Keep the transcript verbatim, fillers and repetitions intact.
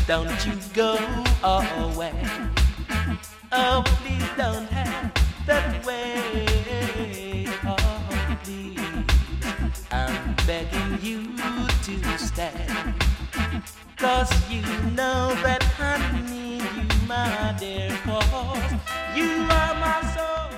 don't you go away. Oh, please don't have that way. Oh, please, I'm begging you to stay. 'Cause you know that I need you, my dear, 'cause you are my soul.